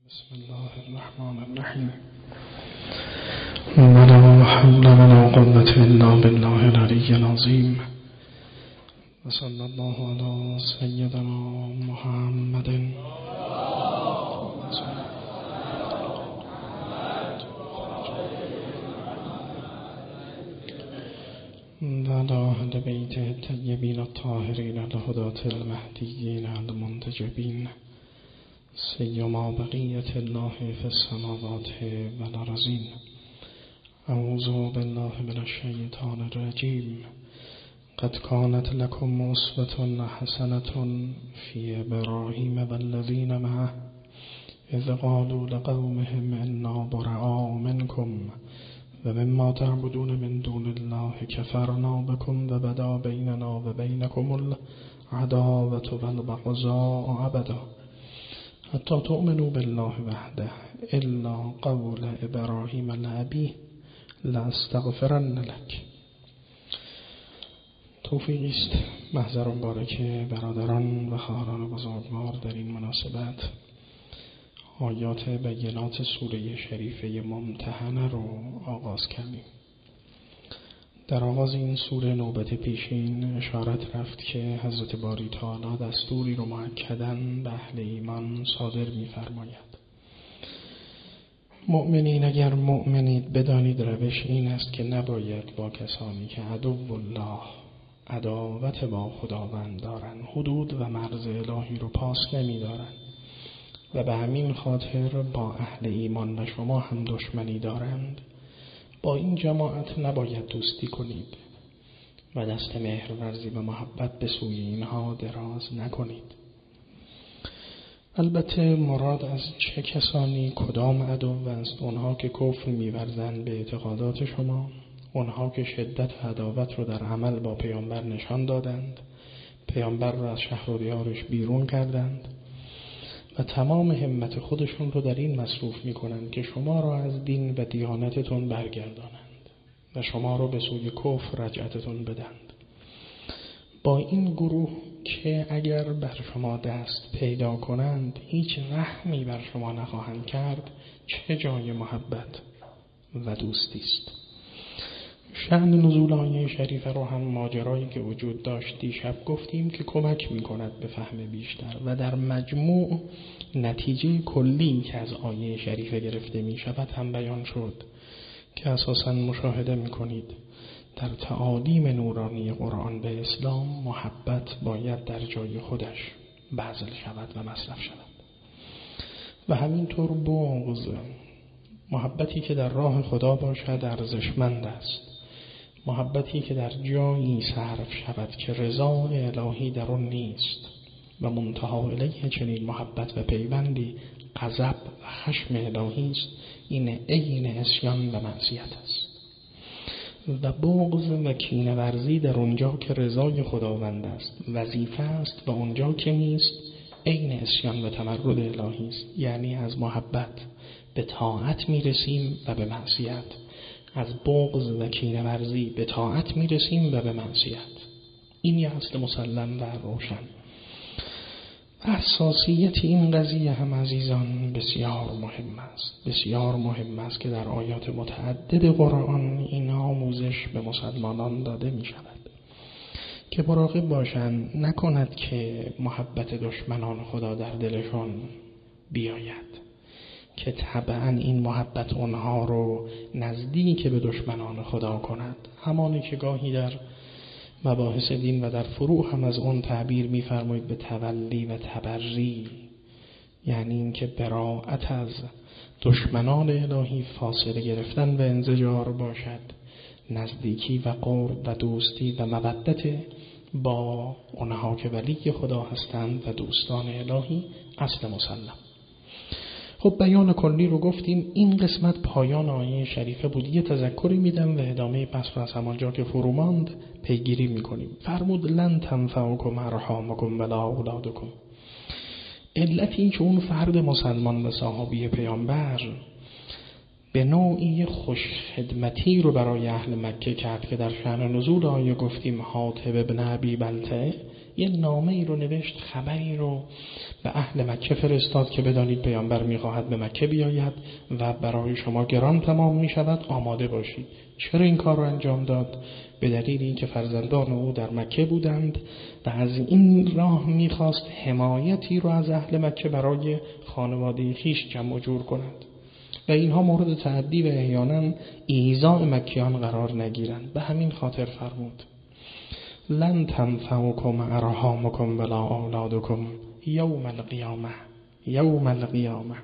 بسم الله الرحمن الرحیم. ولا حول ولا قوة الا بالله العلی العظیم. و صلی الله علی سیدنا محمد. و علی اهل بیته الطیبین الطاهرین الهداة المهدیین المنتجبین، سیما بقیت الله فی السماوات والارضین. اعوذ بالله من الشیطان الرجیم. قد كانت لكم اسوة حسنة في ابراهیم والذین معه اذ قالوا لقومهم انا براء منكم ومما تعبدون من دون الله كفرنا بكم وبدا بيننا وبينكم العداوة والبغضاء أبدا حتى تؤمنوا بالله وحده الا قول ابراهیم لأبیه لاستغفرن لك. توفیقی است محضر مبارک برادران و خواهران بزرگوار در این مناسبت آیات بینات سوره شریفه ممتحنه رو آغاز کردیم. در آغاز این سوره نوبت پیشین اشارت رفت که حضرت باری تعالی دستوری رو مؤکداً به اهل ایمان صادر می‌فرماید. مؤمنین اگر مؤمنید بدانید روش این است که نباید با کسانی که عدو الله عداوت با خداوند دارند حدود و مرز الهی رو پاس نمی‌دارند و به همین خاطر با اهل ایمان و شما هم دشمنی دارند، با این جماعت نباید دوستی کنید و دست مهرورزی و محبت به سوی اینها دراز نکنید. البته مراد از چه کسانی کدام عدو است؟ اونها که کفر می‌ورزند به اعتقادات شما، اونها که شدت عداوت رو در عمل با پیامبر نشان دادند، پیامبر رو از شهر و دیارش بیرون کردند و تمام همت خودشون رو در این مصروف میکنند که شما را از دین و دیانتتون برگردانند و شما رو به سوی کفر رجعتتون بدند. با این گروه که اگر بر شما دست پیدا کنند هیچ رحمی بر شما نخواهند کرد، چه جای محبت و دوستی است. شأن نزول آیه شریفه رو هم ماجرایی که وجود داشت دیشب گفتیم که کمک میکند به فهم بیشتر و در مجموع نتیجه کلی که از آیه شریفه گرفته میشود هم بیان شد که اساساً مشاهده میکنید در تعالیم نورانی قرآن به اسلام محبت باید در جای خودش بذل شود و مصرف شود و همینطور بغض، محبتی که در راه خدا باشد ارزشمند است، محبتی که در جایی صرف شود که رضا الهی در آن نیست و منتهی الیه چنین محبت و پیوندی غضب و خشم الهی است، این عین عصیان و معصیت است. و بغض و کینه ورزی در اونجا که رضای خداوند است وظیفه است و اونجا که نیست عین عصیان و تمرد الهی است. یعنی از محبت به طاعت میرسیم و به معصیت، از بغض و کینه ورزی به طاعت میرسیم و به معصیت. این یه اصل مسلم و روشن. اساسیت این قضیه هم عزیزان بسیار مهم است، بسیار مهم است که در آیات متعدد قرآن این آموزش به مسلمانان داده می شود که مراقب باشند نکند که محبت دشمنان خدا در دلشون بیاید، که طبعا این محبت اونها رو نزدیک به دشمنان خدا کند، همانی که گاهی در مباحث دین و در فروع هم از اون تعبیر می‌فرمایید به تولی و تبری، یعنی اینکه براءت از دشمنان الهی فاصله گرفتن و انزجار باشد، نزدیکی و قرب و دوستی و مودت با اونها که ولی خدا هستند و دوستان الهی اصل مسلم. خب بیان کلی رو گفتیم، این قسمت پایان آیه شریفه بود. یه تذکری میدم و ادامه پس از همانجا که فرو ماند پیگیری میکنیم. فرمود لن تنفعکم ارحامکم ولا اولادکم. علت این که اون فرد مسلمان و صحابی پیامبر به نوعی خوش خدمتی رو برای اهل مکه کرد که در شأن نزول آیه گفتیم حاطب ابن ابی بلتعه یه نامه ای رو نوشت، خبری رو به اهل مکه فرستاد که بدانید پیامبر میخواهد به مکه بیاید و برای شما گران تمام میشود، آماده باشید. چرا این کار رو انجام داد؟ به دلیل اینکه فرزندان او در مکه بودند و از این راه میخواست حمایتی رو از اهل مکه برای خانواده خویش جمع و جور کند و اینها مورد تعدی و احیانا ایذاء مکیان قرار نگیرند. به همین خاطر فرمود لن تنفعکم ارحامکم ولا اولادکم یوم القیامه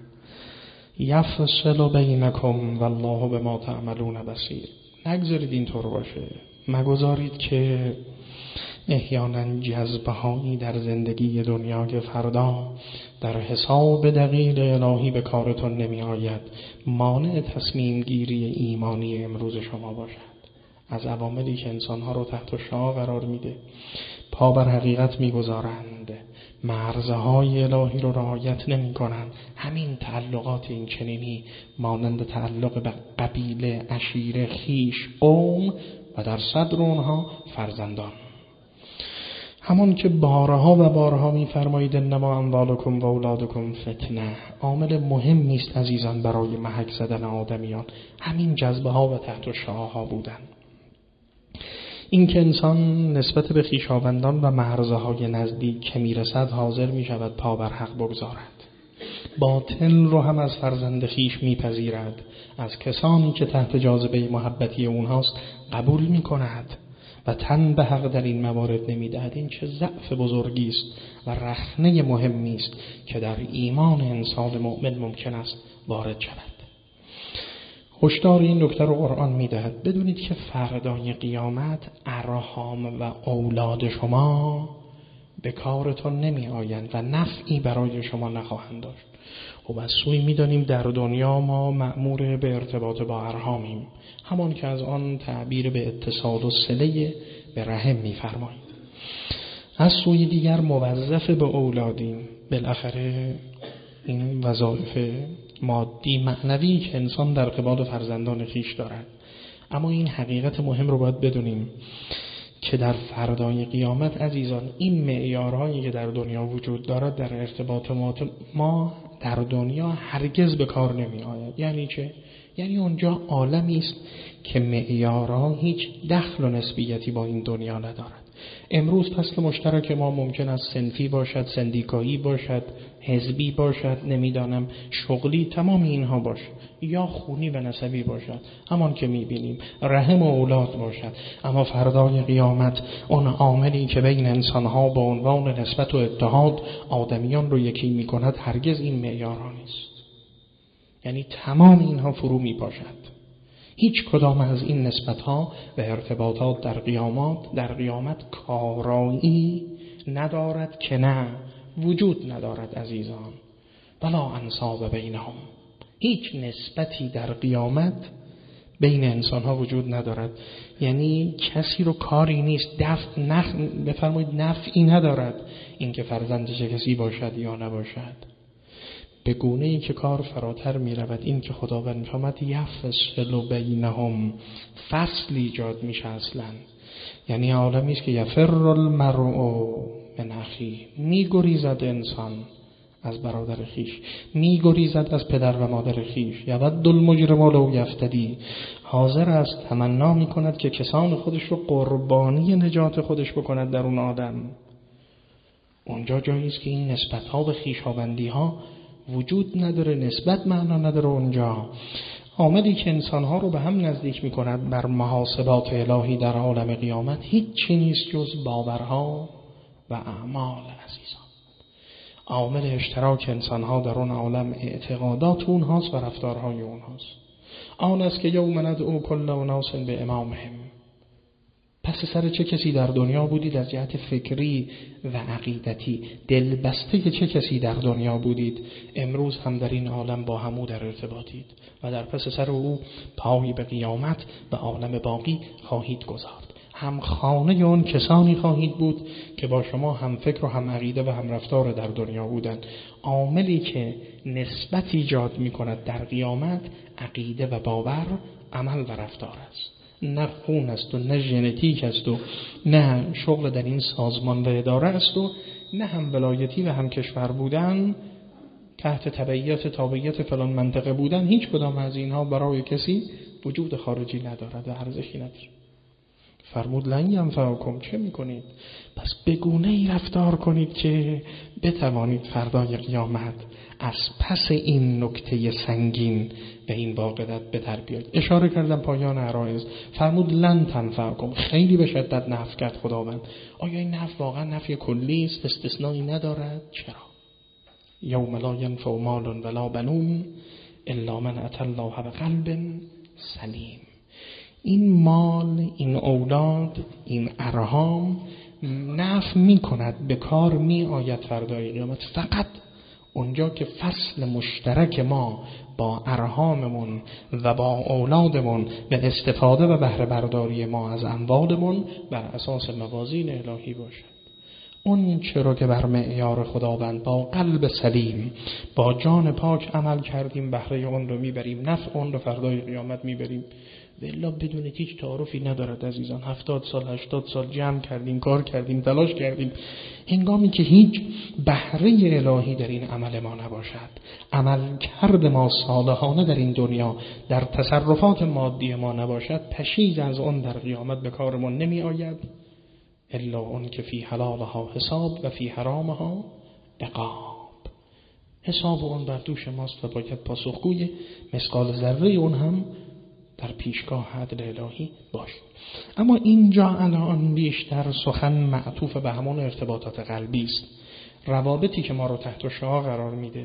یفصل بینکم والله بما تعملون بصیر. نگذارید اینطور باشه، مگذارید که احیانا جذبه هایی در زندگی دنیا که فردا در حساب دقیق الهی به کارتون نمی آید مانع تصمیم گیری ایمانی امروز شما باشد. از عواملی که انسانها رو تحت شعاع قرار میده، پا بر حقیقت میگذارند، مرزهای الهی رو رعایت نمی کنند، همین تعلقات این چنینی مانند تعلق به قبیله، عشیره، خیش، قوم و در صدر اونها فرزندان. همون که بارها و بارها می‌فرمایید انما اموالکم و اولادکم فتنه، عامل مهمی است عزیزان برای محک زدن آدمیان همین جذبه ها و تحت شعاع ها بودن. این که انسان نسبت به خویشاوندان و مرزهای نزدیک که میرسد حاضر میشود پا بر حق بگذارد، باطل رو هم از فرزند خویش میپذیرد، از کسانی که تحت جاذبه محبتی اونهاست قبول میکند و تن به حق در این موارد نمیدهد. این چه ضعف بزرگی است و رخنه مهمی است که در ایمان انسان مؤمن ممکن است وارد شود. هشدار این نکته رو قرآن میدهد، بدونید که فردای قیامت ارحام و اولاد شما به کارتون نمی آیند و نفعی برای شما نخواهند داشت. خب از سوی میدانیم در دنیا ما مأمور به ارتباط با ارحامیم، همان که از آن تعبیر به اتصال و صله به رحم می‌فرمایید. از سوی دیگر موظف به اولادیم، بالاخره این وظایف مادی معنوی که انسان در قبال فرزندان خویش دارد. اما این حقیقت مهم رو باید بدونیم که در فردای قیامت عزیزان این معیارهایی که در دنیا وجود دارد در ارتباط ما در دنیا هرگز به کار نمی آید. یعنی چه؟ یعنی اونجا عالمی است که معیارها هیچ دخل و نسبیتی با این دنیا ندارد. امروز فصل مشترک ما ممکن است صنفی باشد، سندیکایی باشد، حزبی باشد، نمیدانم شغلی، تمام اینها باشد، یا خونی و نسبی باشد، همان که میبینیم رحم و اولاد باشد. اما فردای قیامت اون عاملی که بین انسانها با عنوان نسبت و اتحاد آدمیان رو یکی میکند هرگز این معیارها نیست. یعنی تمام اینها فرو میپاشد. هیچ کدام از این نسبت‌ها و ارتباطات در قیامت کارایی ندارد که نه وجود ندارد عزیزان. ولا انساب بینهم، هیچ نسبتی در قیامت بین انسان‌ها وجود ندارد. یعنی کسی رو کاری نیست، بفرمایید نفعی ندارد اینکه فرزند چه کسی باشد یا نباشد. به گونه‌ای که کار فراتر می رود، این که خداوند می‌فرماید یفصل بینهم، فصل ایجاد میشه اصلا. یعنی عالمی است که یفر المرء من اخیه، می‌گریزد انسان از برادر خیش، می‌گریزد از پدر و مادر خیش. یود المجرم لو یفتدی، حاضر است تمنا می‌کند که کسان خودش رو قربانی نجات خودش بکند در اون آدم. اونجا جایی است که این نسبت‌ها و خویشاوندی‌ها وجود نداره، نسبت معنا نداره. اونجا عاملی که انسانها رو به هم نزدیک میکند بر محاسبات الهی در عالم قیامت هیچی نیست جز باورها و اعمال عزیزان. عامل اشتراک انسانها در اون عالم اعتقادات اونهاست و رفتارهای اونهاست. آن است که یوم ندعو کل اناس به امامهم. پس سر چه کسی در دنیا بودید از جهت فکری و عقیدتی، دلبسته چه کسی در دنیا بودید، امروز هم در این عالم با همو در ارتباطید و در پس سر او پایی به قیامت و عالم باقی خواهید گذارد. هم خانه اون کسانی خواهید بود که با شما هم فکر و هم عقیده و هم رفتار در دنیا بودند. عاملی که نسبت ایجاد می کند در قیامت عقیده و باور، عمل و رفتار است. نه خون است و نه ژنتیک است و نه شغل در این سازمان و اداره است و نه هم ولایتی و هم کشور بودن، تحت تابعیت فلان منطقه بودن. هیچ کدام از اینها برای کسی وجود خارجی ندارد و ارزشی ندارد. فرمود لن ینفعکم، چه میکنید؟ پس به گونه‌ای رفتار کنید که بتوانید فردای قیامت از پس این نکته سنگین و این واقعیت به در بیایید. اشاره کردم پایان عرایض. فرمود لن تنفعکم، خیلی به شدت نفی کرد خداوند. آیا این نفی واقعا نفی کلی است؟ استثنایی ندارد؟ چرا؟ یوم لا ینفع مال ولا بنون الا من اتى الله بقلب سلیم. این مال، این اولاد، این ارحام نفع می کند، به کار می آید فردای قیامت فقط اونجا که فصل مشترک ما با ارحاممون و با اولادمون به استفاده و بهره برداری ما از اموالمون بر اساس موازین الهی باشد. اون چرا که بر معیار خداوند با قلب سلیم، با جان پاک عمل کردیم، بهره اون رو میبریم، نفع اون رو فردای قیامت میبریم. والا بدون هیچ تعارفی ندارد عزیزان. 70 سال 80 سال جمع کردیم، کار کردیم، تلاش کردیم، هنگامی که هیچ بهره الهی در این عمل ما نباشد، عمل کرد ما صالحانه در این دنیا در تصرفات مادی ما نباشد، پشیز از اون در قیامت به کارمون نمی آید الا اون که فی حلالها حساب و فی حرامها عقاب. حساب اون بر دوش ماست و باید پاسخگوی مثقال ذره اون هم در پیشگاه عدل الهی باشد. اما اینجا الان بیشتر سخن معطوف به همون ارتباطات قلبی است، روابطی که ما رو تحت شعاع قرار میده.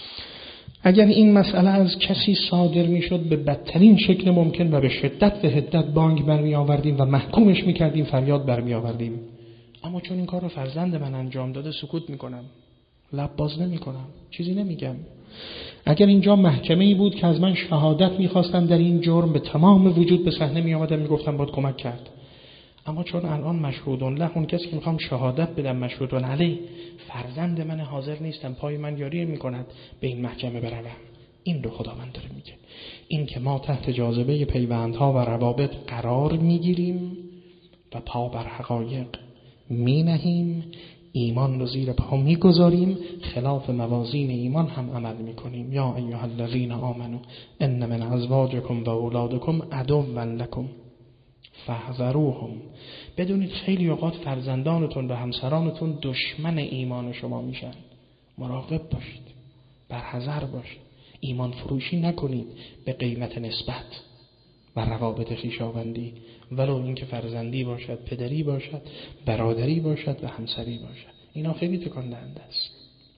اگر این مسئله از کسی صادر میشد به بدترین شکل ممکن و به شدت و حدت بانگ برمی آوردیم و محکومش میکردیم، فریاد برمی آوردیم. اما چون این کار رو فرزند من انجام داده سکوت میکنم، لب باز نمیکنم، چیزی نمیگم. اگر اینجا محکمه‌ای بود که از من شهادت میخواستن در این جرم، به تمام وجود به صحنه میآمدم میگفتم باید کمک کرد. اما چون الان مشهودون له، اون کسی که میخوام شهادت بدم مشهودون علیه، فرزند من حاضر نیستم، پای من یاری میکند به این محکمه بروم. این رو خداوند داره میگه، این که ما تحت جاذبه پیوندها و روابط قرار میگیریم و پا بر حقایق مینهیم، ایمان رو زیر پا میگذاریم، خلاف موازین ایمان هم عمل میکنیم. یا ایها الذین آمنوا ان من ازواجکم و اولادکم عدوا لکم فاحذروهم. بدونید خیلی اوقات فرزندانتون و همسرانتون دشمن ایمان شما میشن. مراقب باشید، برحذر باشید، ایمان فروشی نکنید به قیمت نسبت و روابط خویشاوندی، ولو اینکه فرزندی باشد، پدری باشد، برادری باشد و همسری باشد. اینا خیلی تکان دهنده است.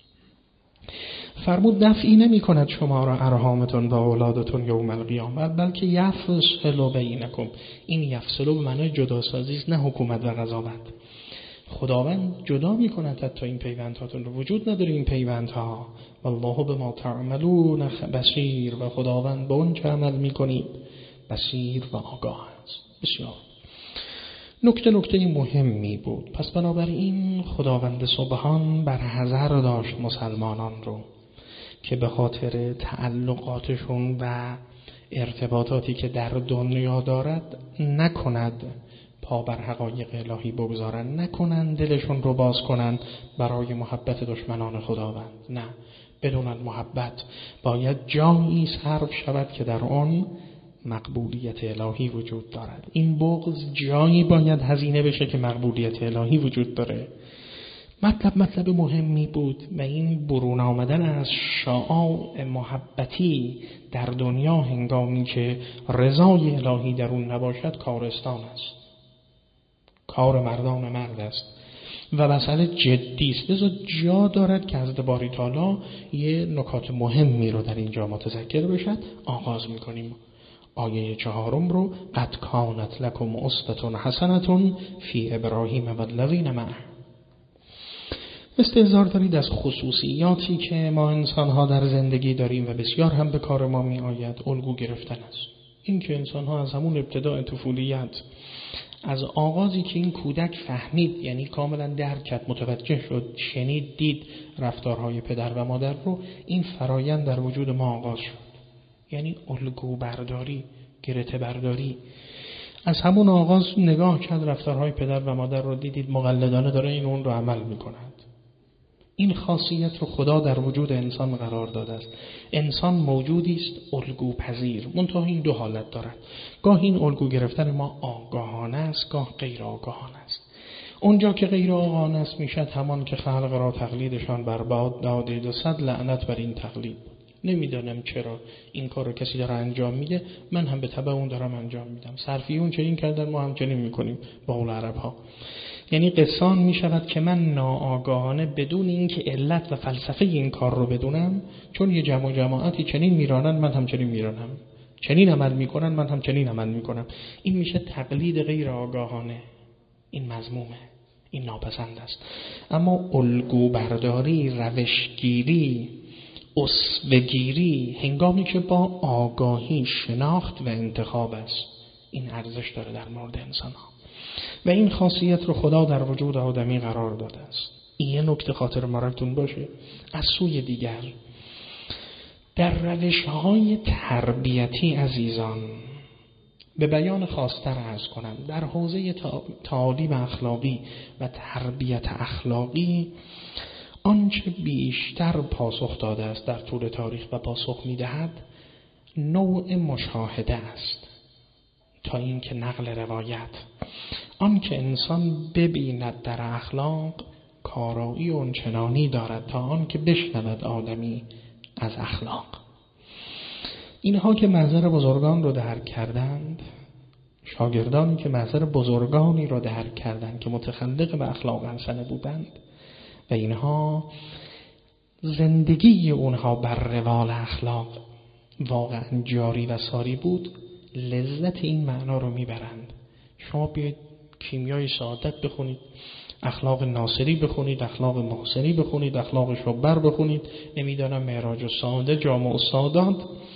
فرمود دفعی نمی کند شما را ارحامتون و اولادتون یوم القیامه، بلکه یفصل بینکم. این یفصل به معنای جداسازی است، نه حکومت و قضاوت. خداوند جدا می کند حتی این پیوندهاتون رو. وجود نداره این پیوندها. والله بما تعملون بصیر، و خداوند به اون چه عمل می کنید بصیر و آگاه است. بسیار نکته مهمی بود. پس بنابراین خداوند سبحان بر حذر داشت مسلمانان رو که به خاطر تعلقاتشون و ارتباطاتی که در دنیا دارد نکند پا بر حقایق الهی بگذارن، نکنن دلشون رو باز کنن برای محبت دشمنان خداوند. نه، بدونن محبت باید جایی صرف شود که در آن مقبولیت الهی وجود دارد. این بغض جایی باید هزینه بشه که مقبولیت الهی وجود داره. مطلب مهمی بود و این برون آمدن از شعاع محبتی در دنیا هنگامی که رضای الهی در اون نباشد کارستان است، کار مردان مرد است و مسئله جدی است. لذا جا دارد که از باری تعالی یه نکات مهمی رو در اینجا متذکر بشد. آغاز میکنیم آیه 4 رو. قد کانت لکم اسوة حسنة فی ابراهیم و الذین معه. استحضار دارید از خصوصیاتی که ما انسان‌ها در زندگی داریم و بسیار هم به کار ما می آید الگو گرفتن است. این که انسان‌ها از همون ابتداء طفولیت، از آغازی که این کودک فهمید، یعنی کاملا درک کرد، متوجه شد، شنید، دید رفتارهای پدر و مادر رو، این فرایند در وجود ما آغاز شد. یعنی الگو برداری، گرته برداری. از همون آغاز نگاه کرد رفتارهای پدر و مادر رو، دیدید مقلدانه داره این اون رو عمل میکند. این خاصیت رو خدا در وجود انسان قرار داده است. انسان موجودی است الگو پذیر، منتها این دو حالت دارد. گاه این الگو گرفتن ما آگاهانه است، گاه غیر آگاهانه است. اونجا که غیر آگاهانه است میشد همان که خلق را تقلیدشان برباد دادید و صد لعنت بر این تقلید. نمیدانم چرا این کار رو کسی داره انجام میده، من هم به تبع اون دارم انجام میدم. صرفیون چنین کردن، ما هم چنین میکنیم با اول عرب ها. یعنی قصان میشود که من ناآگاهانه بدون اینکه علت و فلسفه این کار رو بدونم، چون یه جماعتی چنین میرانن من هم چنین میرانم، چنین عمل میکنن من هم چنین عمل میکنم. این میشه تقلید غیر آگاهانه. این مذمومه، این ناپسند است. اما الگو برداری، روشگیری، اسوه‌گیری هنگامی که با آگاهی، شناخت و انتخاب است، این ارزش داره در مورد انسان ها و این خاصیت رو خدا در وجود آدمی قرار داده است. این یه نکته خاطر مراتون باشه. از سوی دیگر در روش‌های تربیتی عزیزان به بیان خاص‌تر عرض کنم، در حوزه تعالیم اخلاقی و تربیت اخلاقی آنچه بیشتر پاسخ داده است در طول تاریخ و پاسخ می‌دهد نوع مشاهده است تا اینکه نقل روایت. آن که انسان ببیند در اخلاق کارایی اونچنانی دارد تا آن که بشنود آدمی از اخلاق. اینها که محضر بزرگان رو درک کردند، شاگردانی که محضر بزرگانی رو درک کردند که متخلق به اخلاق حسنه بودند و اینها زندگی اونها بر روال اخلاق واقعا جاری و ساری بود، لذت این معنا رو میبرند. شما بیاید کیمیای سعادت بخونید، اخلاق ناصری بخونید، اخلاق محسنی بخونید، اخلاق شبر بخونید، نمیدانم معراج السعاده، جامع السعادات،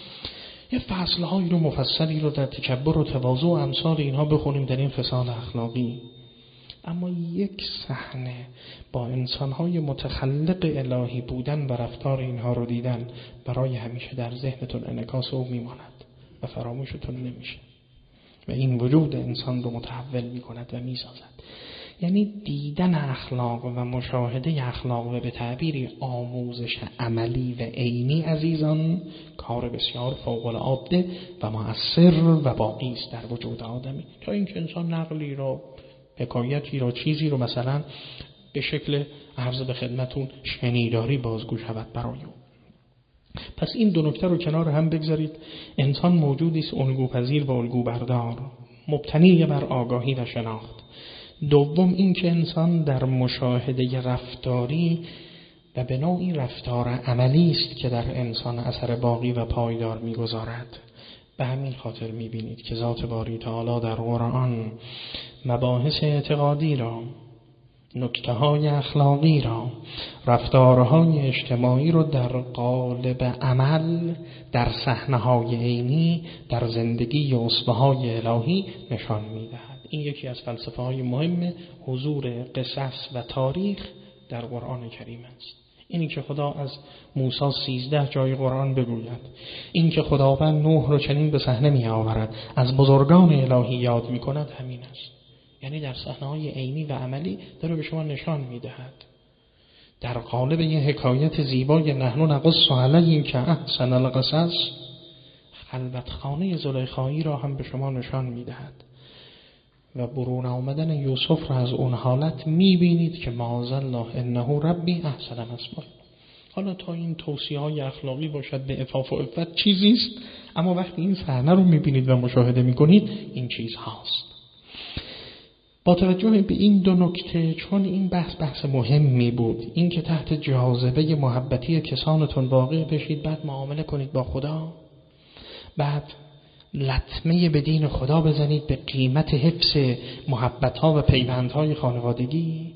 یه فصلهایی رو مفصلی رو در تکبر و تواضع و امثال اینها بخونیم در این فصال اخلاقی. اما یک صحنه با انسانهای متخلق الهی بودن و رفتار اینها رو دیدن برای همیشه در ذهنتون انعکاس او میماند و فراموشتون نمیشه و این وجود انسان رو متحول میکند و میسازد. یعنی دیدن اخلاق و مشاهده اخلاق و به تعبیری آموزش عملی و عینی عزیزان کار بسیار فوق العاده و مؤثر و باقی است در وجود آدمی، تا اینکه انسان نقلی رو، حکایتی رو، چیزی رو مثلا به شکل عرض به خدمتون شنیداری بازگو شود برای او. پس این دو نکته رو کنار هم بگذارید. انسان موجودی است الگوپذیر و الگو بردار، مبتنی بر آگاهی و شناخت. دوم این که انسان در مشاهده رفتاری و به نوعی رفتار عملی است که در انسان اثر باقی و پایدار می‌گذارد. به همین خاطر می‌بینید که ذات باری تعالی در قرآن مباحث اعتقادی را، نکته‌های اخلاقی را، رفتارهای اجتماعی را در قالب عمل، در صحنه‌های عینی، در زندگی و اسوه‌های الهی نشان می‌دهد. این یکی از فلسفه‌های مهم حضور قصص و تاریخ در قرآن کریم است. اینی که خدا از موسی 13 جای قرآن بگوید، این که خداوند نوح را چنین به صحنه می‌آورد، از بزرگان الهی یاد می‌کند، همین است. یعنی در صحنه‌های عینی و عملی داره به شما نشان می‌دهد. در قالب یه حکایت زیبای نحن نقص علیک احسن القصص، خلوتخانه زلیخایی را هم به شما نشان می‌دهد و برون آمدن یوسف را از اون حالت می‌بینید که معاذالله انه ربی احسن مثوای. حالا تا این توصیه‌های اخلاقی باشد به عفاف و عفت چیزی است، اما وقتی این صحنه رو می‌بینید و مشاهده می‌کنید این چیز هاست. با توجه به این دو نکته، چون این بحث مهمی بود، این که تحت جاذبه محبتی کسانتون واقع بشید، بعد معامله کنید با خدا، بعد لطمه به دین خدا بزنید به قیمت حفظ محبت‌ها و پیوندهای خانوادگی،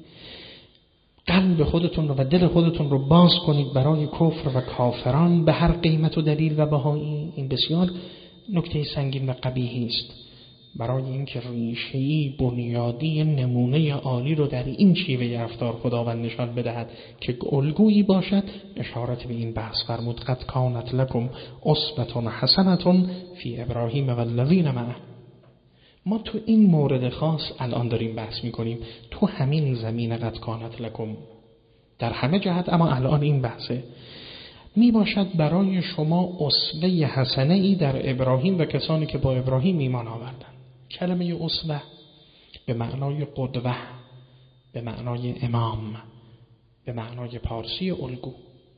قلب خودتون رو و دل خودتون رو باز کنید برای کفر و کافران به هر قیمت و دلیل و بهایی، این بسیار نکته سنگین و قبیحی است. برای اینکه ریشه‌ای بنیادی نمونه عالی رو در این شیوه رفتار خداوند نشان بدهد که الگویی باشد، اشارت به این بحث فرمود قد کانت لکم اسوة حسنة فی ابراهیم و الذین معه. ما تو این مورد خاص الان داریم بحث میکنیم، تو همین زمین قد کانت لکم در همه جهت، اما الان این بحثه. می باشد برای شما اسوه حسنه ای در ابراهیم و کسانی که با ابراهیم ایمان آوردند. کلمه اسوه به معنای قدوه، به معنای امام، به معنای پارسی الگو،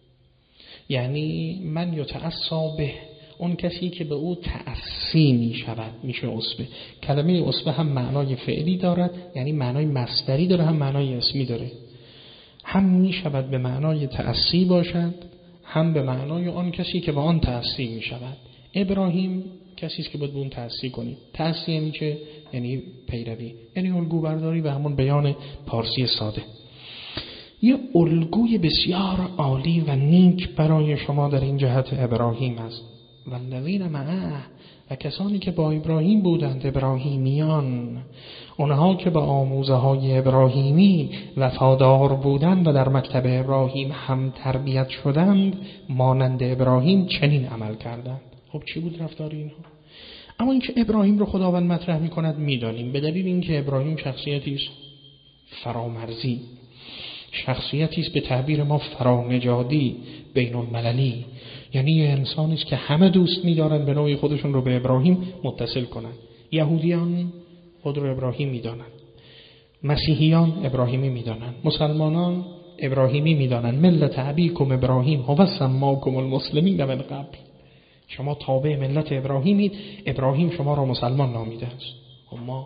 یعنی من یتأسی به، اون کسی که به او تأسی می شود میشه اسوه. کلمه اسوه هم معنای فعلی دارد، یعنی معنای مصدری داره، هم معنای اسمی داره. هم می شود به معنای تأسی باشد، هم به معنای آن کسی که به آن تأسی می شود. ابراهیم کسی است که باید به اون تأسی کنید. تأسی یعنی چه؟ یعنی پیروی، یعنی الگو برداری و همون بیان پارسی ساده. یه الگوی بسیار عالی و نیک برای شما در این جهت ابراهیم است. والذین معه، و کسانی که با ابراهیم بودند، ابراهیمیان، اونها که با آموزه های ابراهیمی وفادار بودند و در مکتب ابراهیم هم تربیت شدند، مانند ابراهیم چنین عمل کردند. خب چی بود رفتار اینها؟ اما اینکه ابراهیم رو خداوند مطرح می‌کند می‌دانیم، به دلیل اینکه ابراهیم شخصیتی است فرامرزی، شخصیتی است به تعبیر ما فرانژادی، بین المللی، یعنی یه انسانی است که همه دوست می‌دارن به نوعی خودشون رو به ابراهیم متصل کنن. یهودیان خود رو ابراهیم می‌دانند، مسیحیان ابراهیمی می‌دانند، مسلمانان ابراهیمی می‌دانند. ملت ابیکم ابراهیم هو سماکم المسلمین من قبل، شما تابع ملت ابراهیمید، ابراهیم شما را مسلمان نامیده است. ما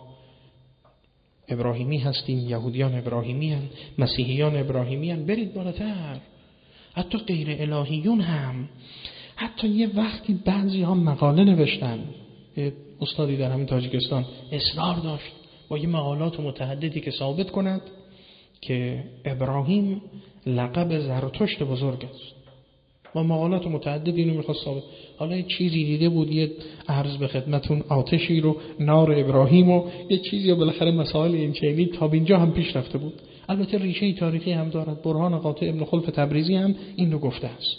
ابراهیمی هستیم، یهودیان ابراهیمی هستند، مسیحیان ابراهیمی هستند. برید بالاتر، حتی غیر الهیون هم، حتی یه وقتی بعضی ها مقاله نوشتن، استادی در همین تاجیکستان اصرار داشت با یه مقالات متعددی که ثابت کند که ابراهیم لقب زرتشت بزرگ است. با مقالات متعددی اینو میخواست ثابت. حالا یه چیزی دیده بود، یه عرض به خدمتون آتشی رو، نار ابراهیم و یه چیزی و بالاخره مسائل این چنینی تا اینجا هم پیش رفته بود. البته ریشه تاریخی هم دارد. برهان قاطع ابن خلف تبریزی هم این رو گفته است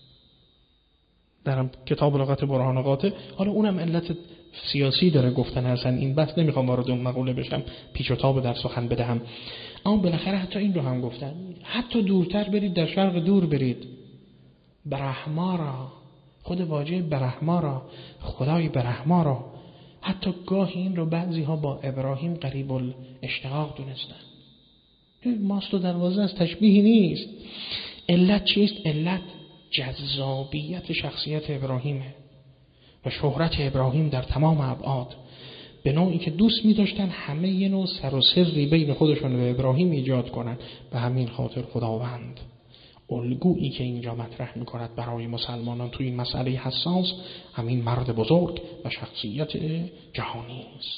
در کتاب لغت برهان قاطع. حالا اونم علت سیاسی داره گفتن اصلا این بحث، نمیخوام وارد اون مقوله بشم، پیچ و تاب در سخن بدهم. اما بالاخره حتی این رو هم گفتن. حتی دورتر برید، در شرق دور برید، برهما را، خود واژه برهما را، خدای برهما را، حتی گاهی این رو بعضی ها با ابراهیم قریب الاشتقاق دونستن. ماست و دروازه از تشبیهی نیست. علت چیست؟ علت جذابیت شخصیت ابراهیمه و شهرت ابراهیم در تمام ابعاد، به نوعی که دوست می داشتن همه یه نوع سر و سری بین خودشون و ابراهیم ایجاد کنن. به همین خاطر خداوند الگویی که اینجا مطرح می کند برای مسلمانان توی این مسئله حساس، همین مرد بزرگ و شخصیت جهانی است.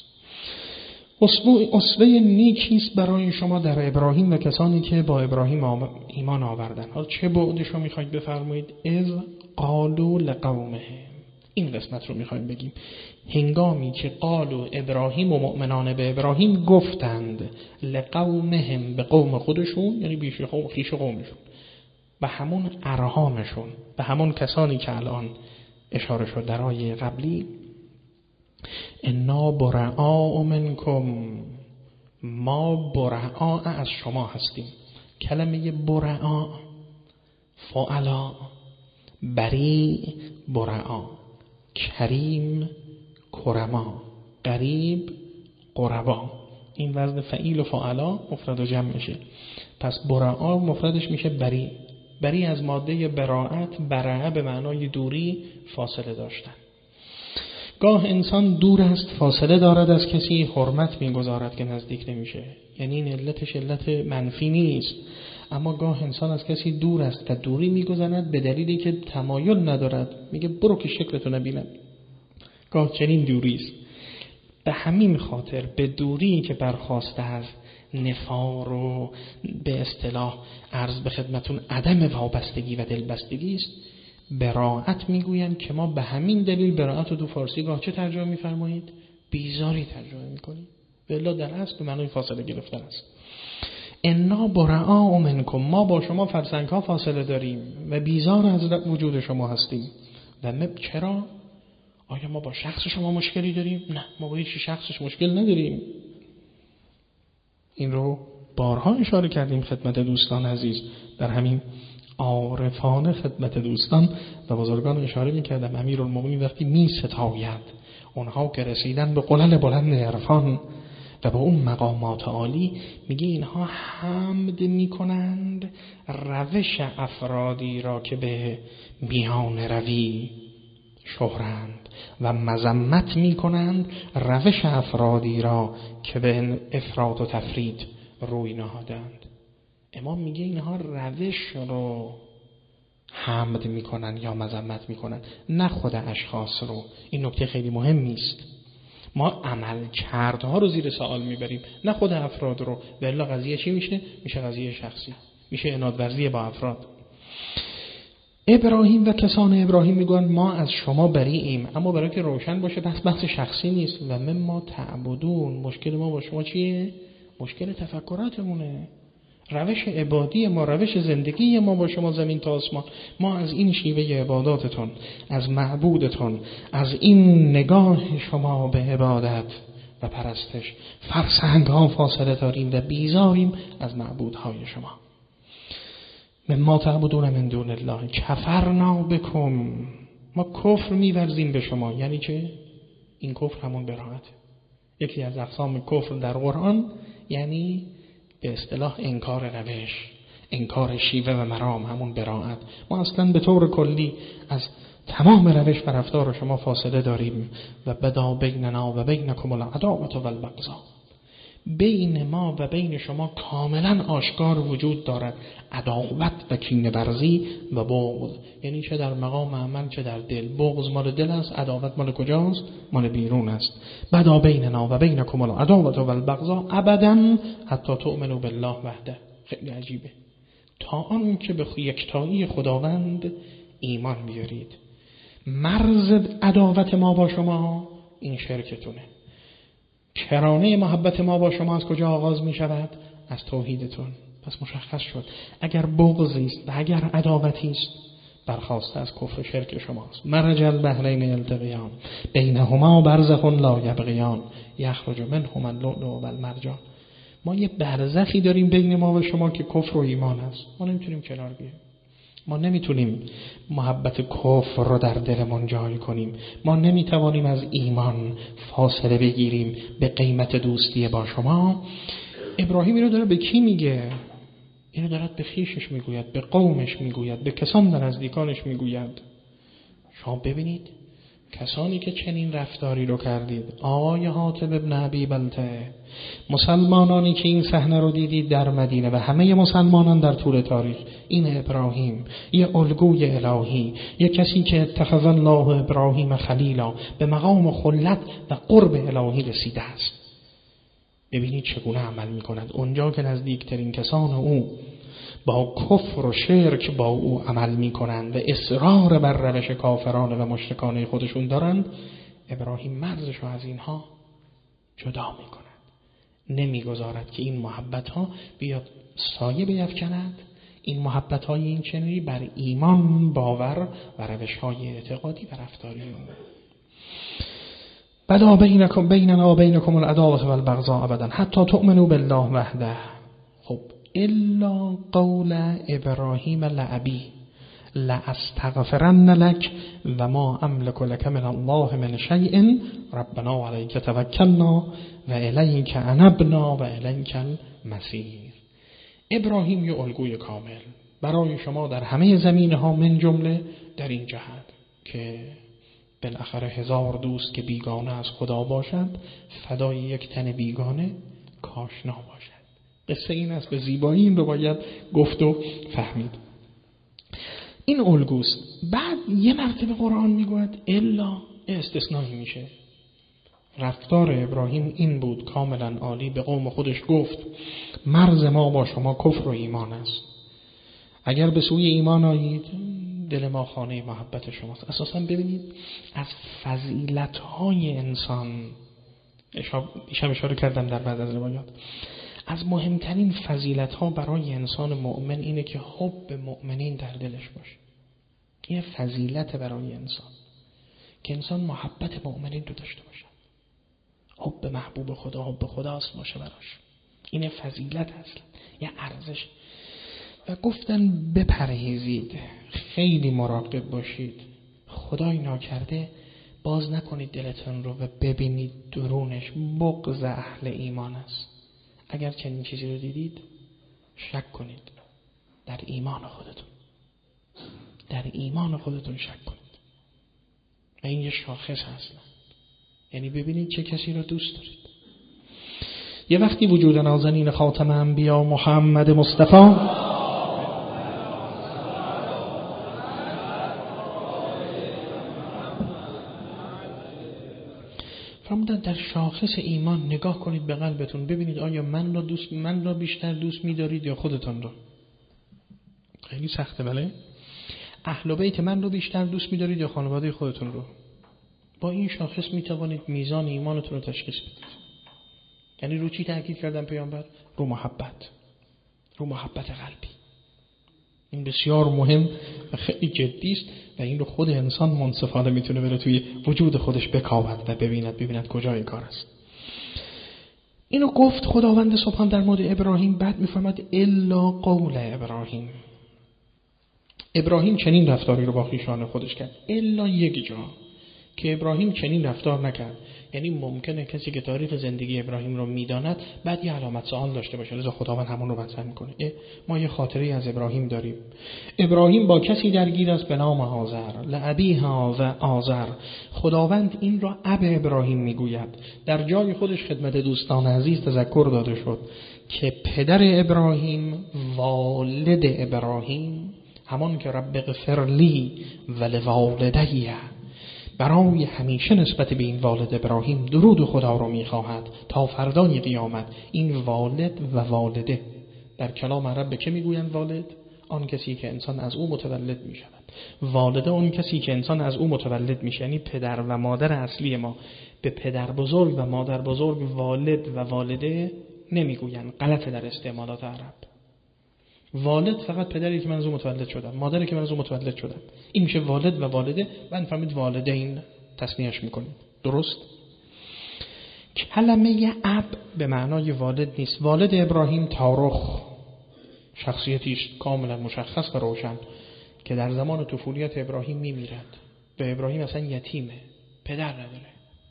اسوه نیکیست برای شما در ابراهیم و کسانی که با ابراهیم ایمان آوردن. حالا چه بعدش رو میخواید بفرمایید؟ اذ قالوا لقومهم، این قسمت رو میخوایم بگیم. هنگامی که قالوا ابراهیم و مؤمنان به ابراهیم گفتند لقومهم، به قوم خودشون، یعنی بیش خیش قومشون، به همون ارحامشون، به همون کسانی که الان اشاره شد در آیه قبلی، انا برعاء منکم، ما برعاء از شما هستیم. کلمه برعاء، فعلا، بری، برعاء، کریم، کرما، قریب، قربا، این وزن فعیل و فعلا مفرد و جمع میشه. پس برعاء مفردش میشه بری. بری از ماده براءت، برعه به معنای دوری، فاصله داشتن. گاه انسان دور است، فاصله دارد از کسی، حرمت میگذارد که نزدیک نمیشه، یعنی این علتش علت منفی نیست. اما گاه انسان از کسی دور است و دوری میگذارد به دلیلی که تمایل ندارد، میگه برو که شکلتو نبینم. گاه چنین دوری است. به همین خاطر به دوری که برخواسته از نفار و به اصطلاح عرض به خدمتون عدم وابستگی و دلبستگی است، براءت میگویند که ما به همین دلیل براءت رو دو فارسی گاه چه ترجمه میفرمایید؟ بیزاری ترجمه میکنید. بلا در اصل به معنای فاصله گرفتن است. انا برعاء منکم، ما با شما فرسنگ ها فاصله داریم و بیزار از وجود شما هستیم. و چرا؟ آیا ما با شخص شما مشکلی داریم؟ نه، ما با هیچ شخصش مشکل نداریم. این رو بارها اشاره کردیم خدمت دوستان عزیز. در همین عارفانه خدمت دوستان و بزرگان اشاره می‌کردم امیرالمومنین وقتی می‌ستاید اونها که رسیدن به قلل بلند عرفان و به اون مقامات عالی، میگه اینها حمد میکنند روش افرادی را که به میان روی شهرند و مذمت میکنند روش افرادی را که به افراط و تفرید روی نهادند. امام میگه اینها روش رو حمد میکنن یا مذمت میکنن، نه خود اشخاص رو. این نکته خیلی مهمی است. ما عمل کردها رو زیر سوال میبریم، نه خود افراد رو. و الا قضیه چی میشه؟ میشه قضیه شخصی، میشه عنادورزی با افراد. ابراهیم و کسان ابراهیم میگن ما از شما بریئیم، اما برای که روشن باشه بحث شخصی نیست. و ما تعبدون، مشکل ما با شما چیه؟ مشکل تفکراتمونه، روش عبادی ما، روش زندگی ما با شما زمین تا آسمان. ما از این شیوه عباداتتون، از معبودتون، از این نگاه شما به عبادت و پرستش فرسنگ ها فاصله داریم و بیزاریم از معبودهای شما. مما تعبدون من دون الله کفرنا بکم، ما کفر می‌ورزیم به شما. یعنی چه؟ این کفر همون براءت. یکی از اقسام کفر در قرآن یعنی به اصطلاح انکار روش، انکار شیوه و مرام، همون براءت. ما اصلا به طور کلی از تمام روش و رفتار شما فاصله داریم. و بدا بیننا و بینکم العداوة والبغضاء، بین ما و بین شما کاملا آشکار وجود دارد عداوت و کینه ورزی و بغض. یعنی چه در مقام عمل چه در دل. بغض مال دل است، عداوت مال کجاست؟ مال بیرون است. بدا بیننا و بینکم العداوة والبغضاء ابدا حتی تؤمنوا بالله وحده. خیلی عجیبه. تا آن که به یکتایی خداوند ایمان بیارید. مرز عداوت ما با شما این شرکتونه. کرانه محبت ما با شما از کجا آغاز می شود؟ از توحیدتون. پس مشخص شد اگر بغضی است و اگر عداوتی است برخواسته از کفر شرک شماست. مرج البحرین یلتقیان بینهما برزخ لا یبغیان یخرج منهما اللؤلؤ والمرجان. ما یه برزخی داریم بین ما و شما که کفر و ایمان است. ما نمیتونیم کنار بیاییم. ما نمیتونیم محبت کفر رو در دلمون جای کنیم. ما نمیتوانیم از ایمان فاصله بگیریم به قیمت دوستی با شما. ابراهیم اینو داره به کی میگه؟ اینو داره به خویشش میگوید، به قومش میگوید، به کسان در نزدیکانش میگوید. شما ببینید کسانی که چنین رفتاری رو کردید، آقای حاتب ابن ابی بلتعه، مسلمانانی که این صحنه رو دیدید در مدینه و همه مسلمانان در طول تاریخ، این ابراهیم یه الگوی الهی، یه کسی که اتخذ الله ابراهیم خلیلا، به مقام خلت و قرب الهی رسیده است. ببینید چگونه عمل می‌کند. اونجا که نزدیکترین کسان او با کفر و شرک با او عمل می‌کنند و اصرار بر روش کافرانه و مشرکانه خودشون دارند، ابراهیم مرزش رو از اینها جدا می‌کند. نمی‌گذارد که این محبت‌ها بیاد سایه بیفکند. این محبت‌های این چنینی بر ایمان، باور و روش‌های اعتقادی و رفتاری بدا بیننا و بینکم العداوة والبغضاء ابدا حتی تؤمنوا بالله وحده. خب الا قول ابراهیم لابی لاستغفرن لك و ما املك لك من الله من شيء ربنا عليك توكلنا و الیک انبنا و الیک المصیر. ابراهیم یه الگوی کامل برای شما در همه زمینه‌ها، من جمله در این جهت که بالاخره 1000 دوست که بیگانه از خدا باشد فدای یک تن بیگانه کاشنا باشد. قصه این است، به زیبایی این رو باید گفت و فهمید. این الگوست. بعد یه مرتبه قرآن میگوید الا استثنایی میشه. رفتار ابراهیم این بود، کاملا عالی. به قوم خودش گفت مرز ما با شما کفر و ایمان است. اگر به سوی ایمان آیید دل ما خانه محبت شماست. اساسا ببینید از فضیلت‌های انسان، اشاره کردم در بعد از روایات، از مهمترین فضیلت‌ها برای انسان مؤمن اینه که حب مؤمنین در دلش باشه. این فضیلت برای انسان که انسان محبت مؤمنین رو داشته باشه. حب محبوب خدا حب خداست باشه براش. این فضیلت هست، یه ارزش. و گفتن بپرهیزید، خیلی مراقب باشید، خدای ناکرده باز نکنید دلتون رو و ببینید درونش بغض اهل ایمان است. اگر چنین چیزی رو دیدید شک کنید در ایمان خودتون، در ایمان خودتون شک کنید. و این یه شاخص هست، یعنی ببینید چه کسی رو دوست دارید. یه وقتی وجود نازنین خاتم انبیا محمد مصطفی فرمودن در شاخص ایمان نگاه کنید به قلبتون، ببینید آیا من را بیشتر دوست می‌دارید یا خودتون رو. خیلی سخته بله؟ اهل بیت من رو بیشتر دوست می‌دارید یا خانواده خودتون رو؟ با این شاخص می‌توانید میزان ایمانتون رو تشخیص بدید. یعنی رو چی تاکید کردن پیامبر؟ رو محبت قلبی. این بسیار مهم و خیلی جدی است و این رو خود انسان منصفانه میتونه بره توی وجود خودش بکاود و ببیند کجای کار است. اینو گفت خداوند سبحان در مورد ابراهیم. بعد میفرماد الا قول ابراهیم چنین رفتاری رو با خویشان خودش کرد. الا یک جا که ابراهیم چنین رفتار نکرد. یعنی ممکنه کسی که تاریخ زندگی ابراهیم رو میداند بعد یه علامت سوال داشته باشه، لذا خداوند همون رو مطرح میکنه. ما یه خاطره از ابراهیم داریم. ابراهیم با کسی درگیر است به نام آزر، لابیها و آزر. خداوند این را اب ابراهیم میگوید. در جای خودش خدمت دوستان عزیز تذکر داده شد که پدر ابراهیم، والد ابراهیم، همان که رب اغفر لی ولوالدی، برای همیشه نسبت به این والد ابراهیم درود خدا را میخواهد تا فردای قیامت. این والد و والده در کلام عرب به چه میگویند؟ والد آن کسی که انسان از او متولد میشود، والده اون کسی که انسان از او متولد میشه. یعنی پدر و مادر اصلی ما. به پدر بزرگ و مادر بزرگ والد و والده نمیگویند، غلطه در استعمالات عرب. والد فقط پدری که من از اون متولد شدم، مادری که من از اون متولد شدم. این میشه والد و والده. من فهمید والدین تسنیهش میکنیم. درست؟ کلمه اب به معنای والد نیست. والد ابراهیم تارخ، شخصیتی است کاملا مشخص و روشن که در زمان طفولیت ابراهیم میمیرد و ابراهیم اصلا یتیمه، پدر نداره.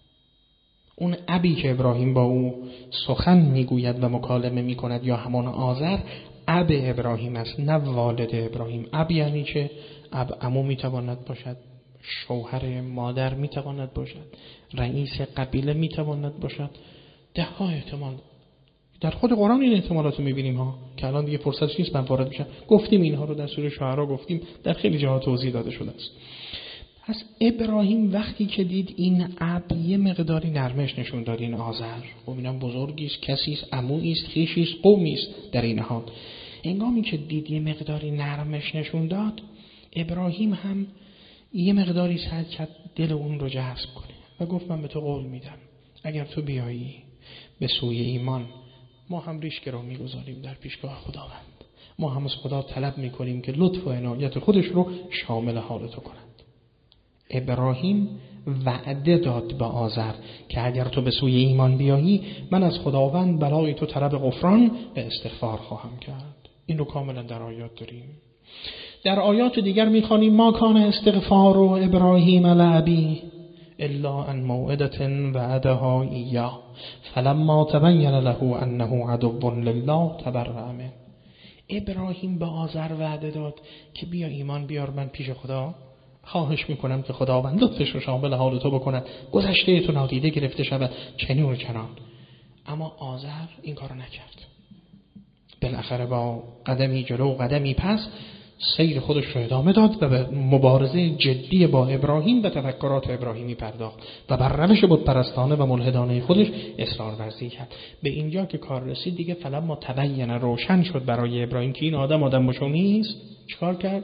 اون ابی که ابراهیم با او سخن میگوید و مکالمه میکند یا همان آزر، اب ابراهیم است، نه والد ابراهیم. اب یعنی چه؟ اب عمو میتواند باشد، شوهر مادر میتواند باشد، رئیس قبیله میتواند باشد، ده ها احتمال. در خود قرآن این احتمالات رو میبینیم ها که الان دیگه فرصتش نیست من وارد بشم. گفتیم اینها رو در سوره شعرا، گفتیم در خیلی جاها توضیح داده شده است. پس ابراهیم وقتی که دید این اب یه مقداری نرمش نشون داد، این آزر و اینم بزرگی است، کسی است، عمویی است، خویشی است، قومی است، در این حال هنگامی که دید یه مقداری نرمش نشون داد، ابراهیم هم یه مقداری سعی کرد دل اون رو جذب کنه و گفت من به تو قول میدم اگر تو بیایی به سوی ایمان، ما هم ریشک رو میگذاریم در پیشگاه خداوند. ما هم از خدا طلب میکنیم که لطف و عنایت خودش رو شامل حال تو کند. ابراهیم وعده داد به آزر که اگر تو به سوی ایمان بیایی، من از خداوند برای تو طلب غفران و استغفار خواهم کرد. این رو کاملا در آیات داریم. در آیات دیگر میخوانیم ما کان استغفار ابراهیم لابی الا عن موعده وعدها ایاه فلما تبین له انه عدو لله تبرأ منه. ابراهیم به آزر وعده داد که بیا ایمان بیار، من پیش خدا خواهش میکنم که خداوند لطفش رو شامل حال تو بکند، گذشته تو نادیده گرفته شود، چنین و چنان. اما آزر این کارو نکرد. بالاخره با قدمی جلو قدمی پس سیر خودش رو ادامه داد و به مبارزه جدی با ابراهیم و تفکرات ابراهیمی پرداخت و بر روش بت پرستانه و ملحدانه خودش اصرار ورزی کرد. به اینجا که کار رسید دیگه فلما تبین روشن شد برای ابراهیم که این آدم بشو نیست، چیکار کرد؟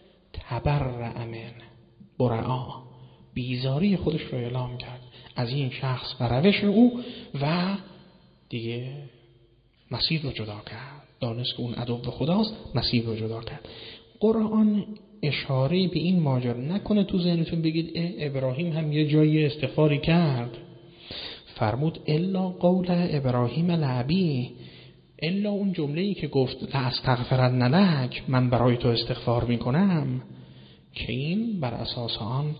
تبرأ منه، برعا، بیزاری خودش رو اعلام کرد از این شخص و روش او و دیگه مسیر رو جدا کرد. دانست که اون عدو خداست، مسیر رو جدا کرد. قرآن اشاره به این ماجرا نکنه تو ذهنتون بگید ابراهیم هم یه جایی استغفاری کرد. فرمود الا قول ابراهیم لعبی، الا اون جمله‌ای که گفت لاستغفرن لک، من برای تو استغفار میکنم، که این بر اساس آن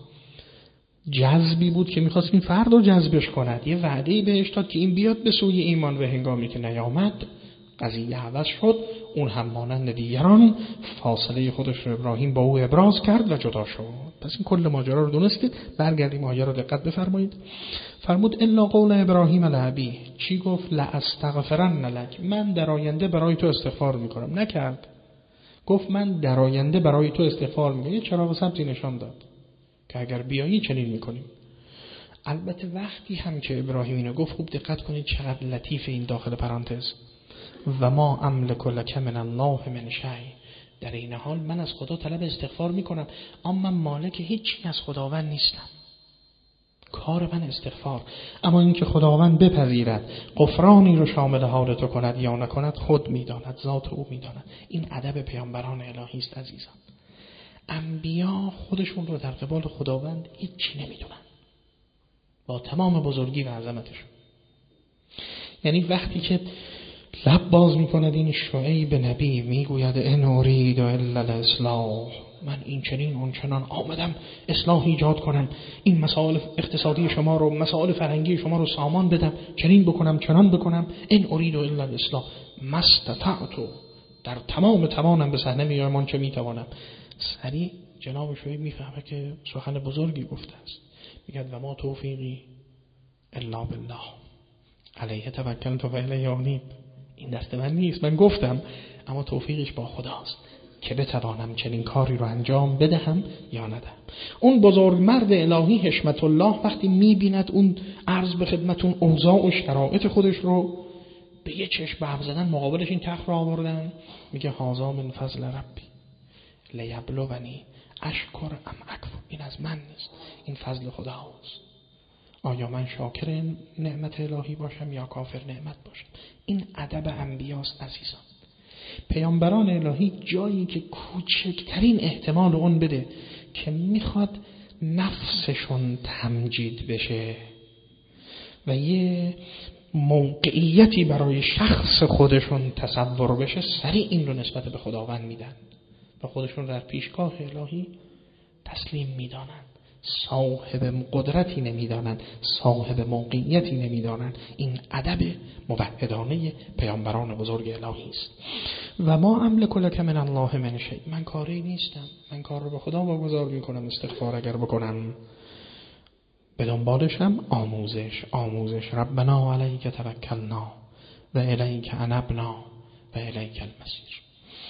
جذبی بود که میخواست این فرد رو جذبش کند، یه وعده‌ای بهش داد که این بیاد به سوی ایمان، و هنگامی که نیامد قضیه عوض شد. اون هم مانند دیگران فاصله خودش رو ابراهیم با او ابراز کرد و جدا شد. پس این کل ماجرا رو دونستید. برگردیم آیه رو دقت بفرمایید. فرمود الا قول ابراهیم لعبی، چی گفت؟ لاستغفرن لک، من در آینده برای تو استغفار میکنم. نکرد، گفت من در آینده برای تو استغفار میکنم. یه چراغ سبزی نشان داد که اگر بیایی چنین میکنیم. البته وقتی هم که ابراهیم اینو گفت، خوب دقت کنید چقدر لطیف این داخل پرانتز، و ما املک لک من الله من شیء، در این حال من از خدا طلب استغفار میکنم، اما من مالک هیچی از خداوند نیستم، کار من استغفار. اما اینکه خداوند بپذیرد غفرانی رو شامل حال تو کند یا نکند خود میداند، ذات او میداند. این ادب پیامبران الهی است عزیزان. انبیا خودشون رو در قبال خداوند هیچی نمیدونن، با تمام بزرگی و عظمتشون. یعنی وقتی که لب باز میکند این شعیب نبی، میگوید ان ارید الا الاصلاح، من این چنین اون چنان آمدم اصلاح ایجاد کنم، این مسائل اقتصادی شما رو، مسائل فرهنگی شما رو سامان بدم، چنین بکنم چنان بکنم، ان ارید الا الاصلاح ما استطعت، در تمام توانم به صحنه میایم آنچه میتوانم. سریع جناب شعیب میفهمه که سخن بزرگی گفته است. میگه و ما توفیقی الا بالله علیه توکلت و الیه انیب، این دست من نیست، من گفتم، اما توفیقش با خداست که بتوانم چنین کاری رو انجام بدهم یا ندهم. اون بزرگ مرد الهی حشمت الله وقتی میبیند اون عرض به خدمتون اوضاع و شرایط خودش رو، به یه چشم به هم زدن مقابلش این تخت رو آوردن، میگه هذا من فضل ربی لیبلونی اشکر ام اکفر، این از من نیست، این فضل خداست. آیا من شاکر نعمت الهی باشم یا کافر نعمت باشم؟ این ادب انبیاست عزیزان. پیامبران الهی جایی که کوچکترین احتمال اون بده که میخواد نفسشون تمجید بشه و یه موقعیتی برای شخص خودشون تصور بشه، سریع این رو نسبت به خداوند میدن و خودشون در پیشگاه الهی تسلیم میدانند. صاحب قدرتی نمیدانند، صاحب موقعیتی نمیدانند. این ادب موحدانه پیامبران بزرگ الهی است. و ما املک لک من الله من شیء، من کاری نیستم، من کار رو به خدا واگذار میکنم. استغفار اگر بکنم به دنبالشم آموزش ربنا علیک توکلنا و الیک انبنا و الیک المصیر.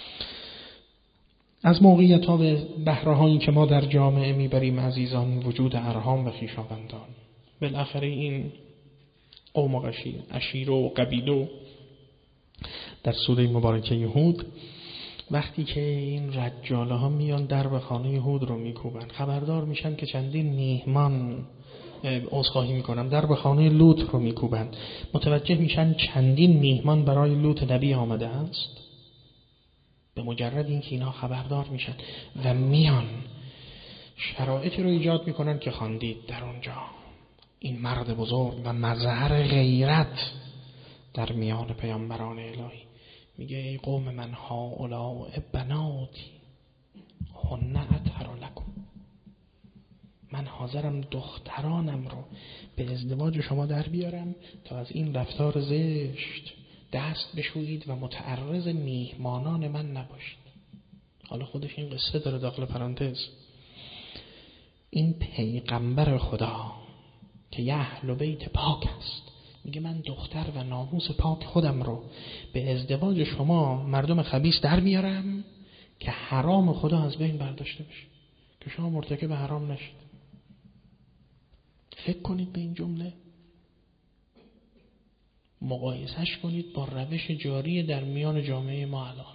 از موقعیت ها و بهره هایی که ما در جامعه میبریم عزیزان، وجود ارحام و خویشاوندان. بالاخره این قوم و عشیره و قبیله در سوره مبارکه هود، وقتی که این رجاله ها میان در به خانه هود رو میکوبن، خبردار میشن که چندین میهمان عذرخواهی میکنم در به خانه لوط رو میکوبن، متوجه میشن چندین میهمان برای لوط نبی آمده است. به مجرد اینکه اینا خبردار میشن و میان شرایطی رو ایجاد میکنن که خواندید در اونجا، این مرد بزرگ و مظهر غیرت در میان پیامبران الهی میگه ای قوم من هؤلاء بناتی هن اطهر لکم، من حاضرم دخترانم رو به ازدواج شما در بیارم تا از این رفتار زشت دست بشویید و متعرض میهمانان من نباشید. حالا خودش این قصه داره داخل پرانتز. این پیغمبر خدا که یه اهل بیت پاک است میگه من دختر و ناموس پاک خودم رو به ازدواج شما مردم خبیث در میارم که حرام خدا از بین برداشته بشه، که شما مرتکب حرام نشید. فکر کنید به این جمله، مقایسهش کنید با روش جاری در میان جامعه ما الان،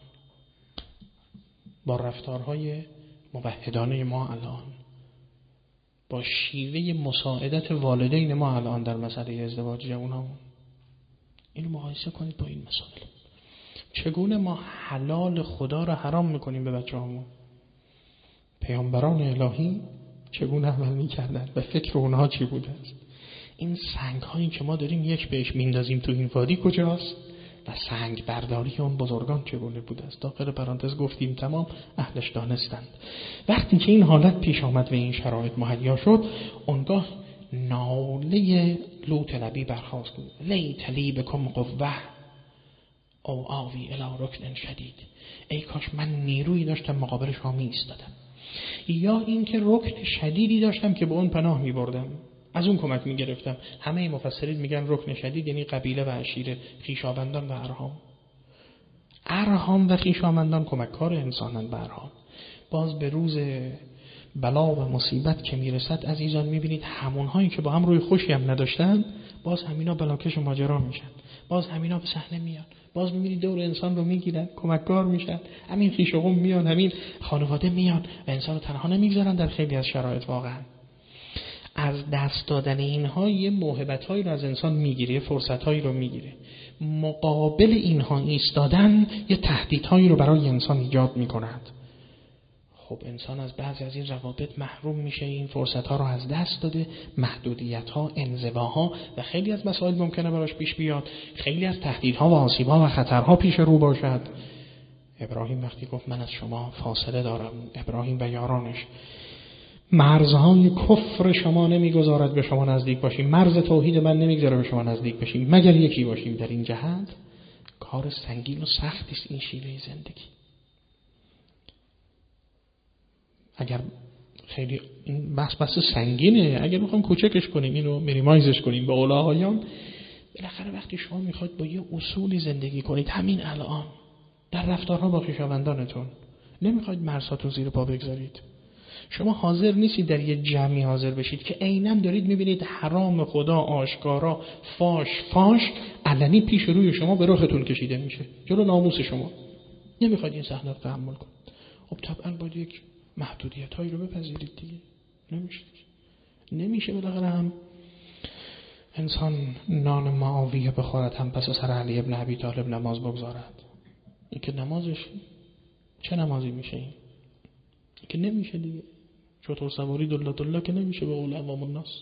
با رفتارهای موحدانه ما الان، با شیوه مساعدت والدین ما الان در مسئله ازدواج جوانامون. اینو مقایسه کنید با این مسائل. چگونه ما حلال خدا رو حرام میکنیم به بچه‌هامون؟ پیامبران الهی چگونه عمل می‌کردند و فکر اونها چی بوده است. این سنگ هایی که ما داریم یک بهش میندازیم تو این وادی کجاست و سنگ برداری اون بزرگان چگونه بوده است. داخل پرانتز گفتیم تمام اهلش دانستند. وقتی که این حالت پیش آمد و این شرایط مهیا شد، اونگاه ناله لوط لبی برخاست. لیت لی بکم قوه او آوی الی رکن شدید. ای کاش من نیرویی داشتم مقابل شما می ایستادم، یا اینکه رکن شدیدی داشتم که به اون پناه می بردم، از اون کمک می گرفتم. همه مفسرین میگن رکن شدید یعنی قبیله و عشیره، خویشاوندان و ارحام و خویشاوندان کمککار انسانند. به هر حال باز به روز بلا و مصیبت که میرسد عزیزان میبینید همونهایی که با هم روی خوشی هم نداشتن باز همینا بلاکش و ماجرا میشن، باز همینا به صحنه میان، باز میبینید دور انسان رو میگیرن، کمککار میشن، همین خویش و قوم میان، همین خانواده میان و انسان رو تنها نمیگذارن در خیلی از شرایط. واقعا از دست دادن اینها یه موهبت‌هایی رو از انسان میگیره، یه فرصت‌هایی رو میگیره. مقابل اینها ایستادن یه تهدیدهایی رو برای انسان ایجاد میکند. خب انسان از بعضی از این روابط محروم میشه، این فرصت‌ها رو از دست داده، محدودیت‌ها، انزواها و خیلی از مسائل ممکنه براش پیش بیاد، خیلی از تهدیدها و آسیب‌ها و خطرها پیش رو باشد. ابراهیم وقتی گفت من از شما فاصله دارم، ابراهیم و یارانش، مرزهای کفر شما نمیگذارد به شما نزدیک باشیم، مرز توحید من نمیگذاره به شما نزدیک باشیم مگر یکی باشیم در این جهت. کار سنگین و سختی است این شیوه زندگی. اگر خیلی این بحث سنگینه، اگر میخوام کوچکش کنیم، اینو مینیمایزش کنیم به اولاهایان، بالاخره وقتی شما میخواید با یه اصولی زندگی کنید، همین الان در رفتارها با خویشاوندانتون نمیخواید مرزهاتون زیر پا بگذارید، شما حاضر نیستید در یه جمعی حاضر بشید که عیناً دارید میبینید حرام خدا آشکارا فاش علنی پیش روی شما به رختون کشیده میشه، جلو ناموس شما، نمیخواید این صحنه رو تحمل کنید. خب طبعاً باید یک محدودیت‌هایی رو بپذیرید دیگه. نمیشه بالاخره هم انسان نان معاویه بخورد هم پس سر علی ابن ابی طالب نماز بگذارد. این که نمازش چه نمازی میشه؟ این که نمیشه دیگه. چطور سواری دلا که نمیشه به قول عوام الناس.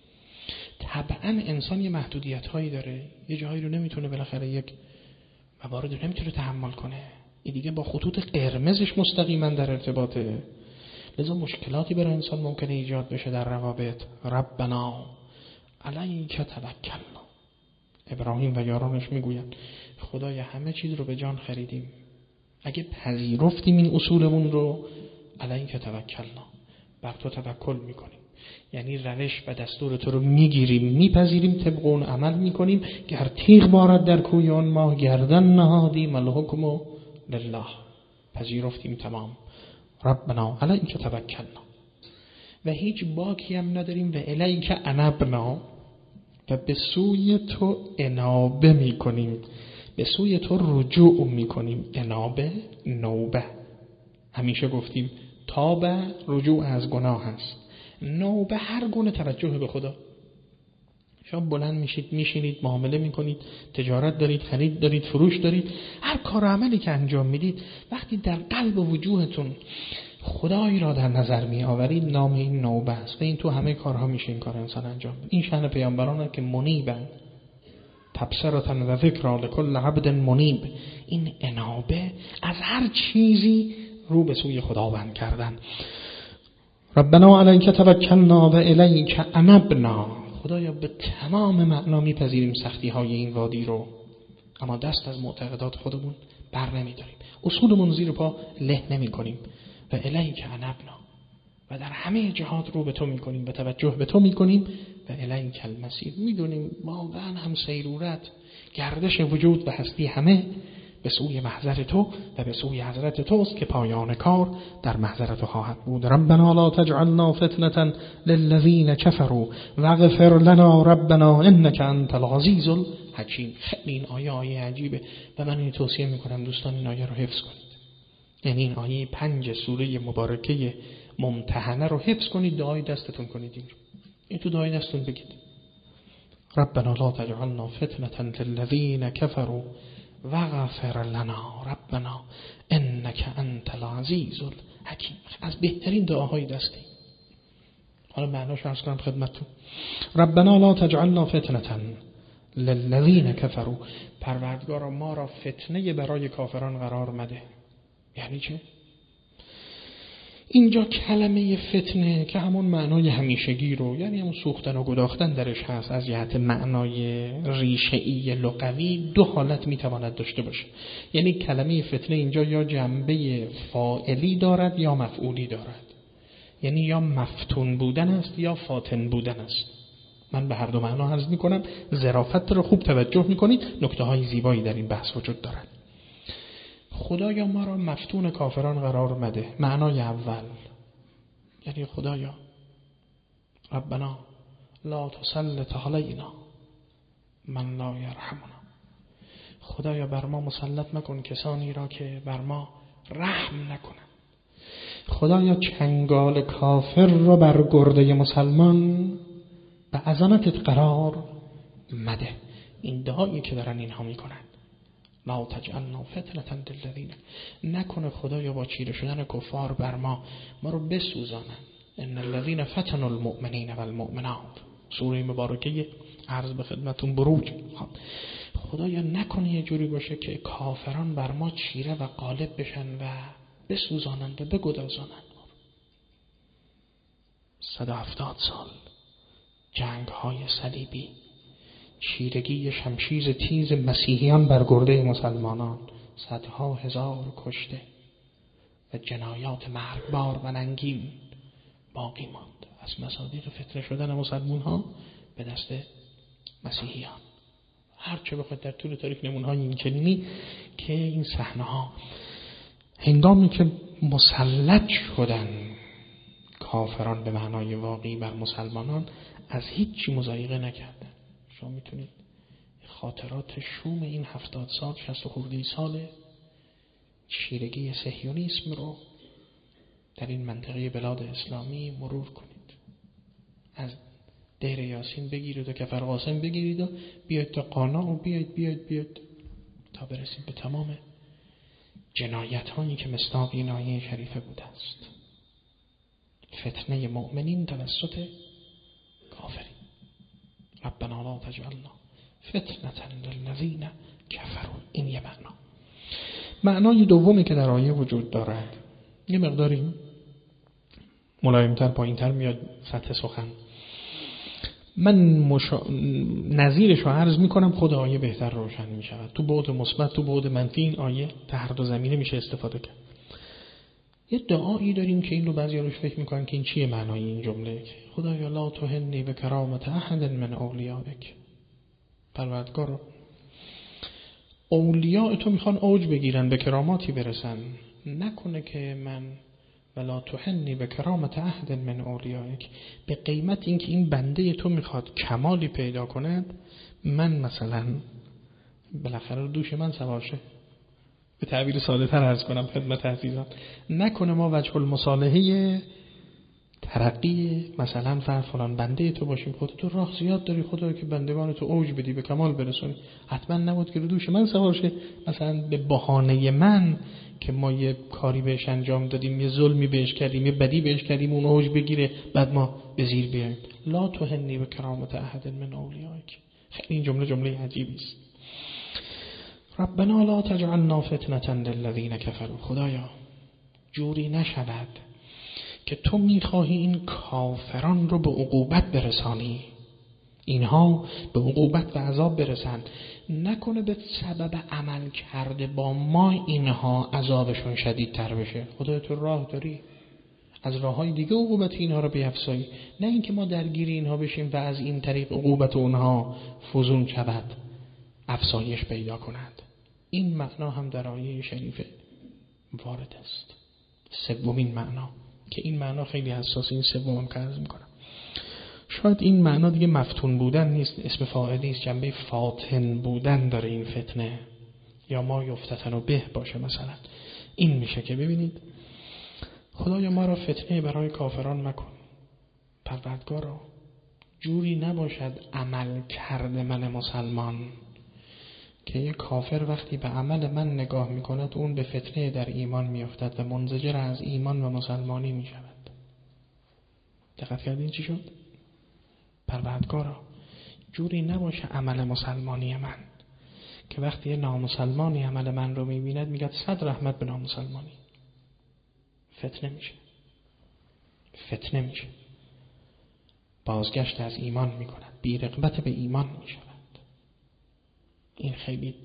طبعا انسان یه محدودیت‌هایی داره، یه جاهایی رو نمیتونه بالاخره، یک موارد رو نمیتونه تحمل کنه، این دیگه با خطوط قرمزش مستقیما در ارتباطه. لذا مشکلاتی برای انسان ممکنه ایجاد بشه در روابط. ربنا علیک توکلنا. ابراهیم و یارانش میگویند خدای همه چیز رو به جان خریدیم، اگه پذیرفتیم این اصولمون رو، علیک توکلنا، بر تو توکل میکنیم. یعنی روش و دستور تو رو میگیریم، میپذیریم، طبق اون عمل میکنیم. گر تیغ بارد در کوی آن ما، گردن نهادیم الحکم لله. پذیرفتیم تمام. ربنا علیک توکلنا و هیچ باکی هم نداریم و الیک انبنا و به سوی تو انابه میکنیم، به سوی تو رجوع میکنیم. انابه نوبه، همیشه گفتیم تابه رجوع از گناه هست، نوبه هر گونه توجه به خدا. شما بلند میشید، میشینید، معامله میکنید، تجارت دارید، خرید دارید، فروش دارید، هر کار و عملی که انجام میدید، وقتی در قلب و وجوهتون خدایی را در نظر می آورید، نام این نوبه است. و این تو همه کارها میشه این کار انسان انجام بده. این شأن پیامبرانه که منیبن، تبصرة و ذکری لکل عبد منیب. این انابه از هر چیزی رو به سوی خداوند کردن. ربنا علیک توکلنا و الیک انبنا. خدایا به تمام معنا میپذیریم سختی های این وادی رو، اما دست از معتقدات خودمون بر نمیداریم، اصولمون زیر پا له نمی کنیم. و الیک انبنا، و در همه جهات رو به تو میکنیم، به توجه به تو میکنیم. و الیک المصیر، میدونیم واقعا هم سیرورت، گردش وجود و هستی همه به سوی محضر تو و به سوی حضرت توست که پایان کار در محضر تو خواهد بود. ربنا لا تجعلنا فتنة للذین كفروا واغفر لنا ربنا انك انت العزیز الحکیم. خیلی این آیه عجیبه و من این توصیه میکنم دوستان این آیه رو حفظ کنید. یعنی این آیه 5 سوره مبارکه ممتحنه رو حفظ کنید، دعای دستتون کنید، این تو دعای دستتون بگید ربنا لا تجعلنا فتنة للذین كفروا واغفر لنا ربنا انك انک انت العزیز الحکیم. از بهترین دعاهای دستی. حالا معناش عرض کنم خدمتتون. ربنا لا تجعلنا فتنة للذین کفروا. پروردگارا ما را فتنه برای کافران قرار مده. یعنی چه؟ اینجا کلمه فتنه که همون معنای همیشگی رو، یعنی همون سوختن و گداختن درش هست، از جهت معنای ریشه‌ای لغوی دو حالت میتواند داشته باشه. یعنی کلمه فتنه اینجا یا جنبه فاعلی دارد یا مفعولی دارد. یعنی یا مفتون بودن است یا فاتن بودن است. من به هر دو معنا عرض میکنم، ظرافت رو خوب توجه میکنید، نکته های زیبایی در این بحث وجود دارد. خدایا ما را مفتون کافران قرار مده. معنای اول یعنی خدایا ربنا لا تسلط علینا من لا یرحمنا. خدایا بر ما مسلط مکن کسانی را که بر ما رحم نکنند. خدایا چنگال کافر را بر گرده مسلمان به عظمتت قرار مده. این دعایی که دارن اینها میکنن، لا تجعلنا فتنة للذین، نکنه خدایا با چیره شدن کفار بر ما رو بسوزانن. ان الذین فتنوا المؤمنین والمؤمنات، سوره مبارکه عرض به خدمتون بروج. خدایا نکنه یه جوری باشه که کافران بر ما چیره و غالب بشن و بسوزانند و بگدازانند. 170 سال جنگ های صلیبی، چیرگی شمشیر تیز مسیحیان بر گرده مسلمانان، صدها هزار کشته و جنایات مرگبار و ننگین باقی ماند از مصادیق فتنه شدن مسلمان ها به دست مسیحیان. هرچه بخواد در طول تاریخ نمونه‌های این چنینی که این صحنه ها هنگامی که مسلط شدن کافران به معنای واقعی بر مسلمانان از هیچی مضایقه نکردن. شما میتونید خاطرات شوم این 70 سال 60 خورده سال چیرگی صهیونیسم رو در این منطقه بلاد اسلامی مرور کنید. از دیر یاسین بگیرید و کفر قاسم بگیرید و بیاید تا قانا و بیاید تا برسید به تمام جنایت هایی که مصداق این آیه شریفه بوده است. فتنه مؤمنین توسط کافرین. ربنا لا تجعلنا فتنة للذین کفروا. این یه معنا. معنای دومی که در آیه وجود دارد یه مقداری ملایمتر پایینتر میاد سطح سخن. من نظیرش رو عرض میکنم، خود آیه بهتر روشن میشود. تو بعد مثبت تو بعد منفی این آیه در هر دو زمینه میشه استفاده کرد. یه دعایی داریم که این رو بعضی روش فکر میکنن که این چیه معنای این جمله؟ خدایا لا تهنی به کرامت احد من اولیائک. پروردگار اولیاء تو میخوان اوج بگیرن، به کراماتی برسن، نکنه که من ولا تهنی به کرامت احد من اولیائک، به قیمت اینکه این بنده تو میخواد کمالی پیدا کند من مثلا بالاخره دوش من سوار شه. به تعبیر ساده تر عرض کنم خدمت عزیزان، نکنه ما وجه المصالحه ترقی مثلا فلان بنده تو باشیم. خودت تو راه زیاد داری خدایا که بندگان تو اوج بدی، به کمال برسونی. حتما نبود که رو دوش من سوار شه، مثلا به بهانه من که ما یه کاری بهش انجام دادیم، یه ظلمی بهش کردیم، یه بدی بهش کردیم، اون اوج بگیره بعد ما به زیر بیایم. لا تهنی به کرامت احد من اولیائک. خیلی این جمله عجیبی است. ربنا لا تجعلنا فتنة للذین کفروا. خدایا جوری نشود که تو میخواهی این کافران رو به عقوبت برسانی، اینها به عقوبت و عذاب برسن، نکنه به سبب عمل کرده با ما اینها عذابشون شدیدتر بشه. خدای تو راه داری از راههای دیگه عقوبت اینها رو بیفزایی، نه اینکه ما درگیر اینها بشیم و از این طریق عقوبت اونها فزون شود، افزایش پیدا کند. این معنا هم در آیه شریفه وارد است. سومین معنا که این معنا خیلی حساس، این سومم که عرض میکنم، شاید این معنا دیگه مفتون بودن نیست، اسم فاعلی است، جنبه فاتن بودن داره این فتنه، یا ما یفتتن و به باشه. مثلا این میشه که ببینید خدایا ما را فتنه برای کافران مکن. پروردگارا جوری نباشد عمل کرده من مسلمان که یک کافر وقتی به عمل من نگاه میکند اون به فتنه در ایمان میافتد و منزجر از ایمان و مسلمانی میشود. دقت کردین چی شد؟ پروردگارا جوری نباشه عمل مسلمانی من که وقتی یه نامسلمانی عمل من رو میبیند میگه 100 رحمت به نامسلمانی. فتنه میشه، بازگشت از ایمان میکند، بی رغبت به ایمان میشود. این خیلی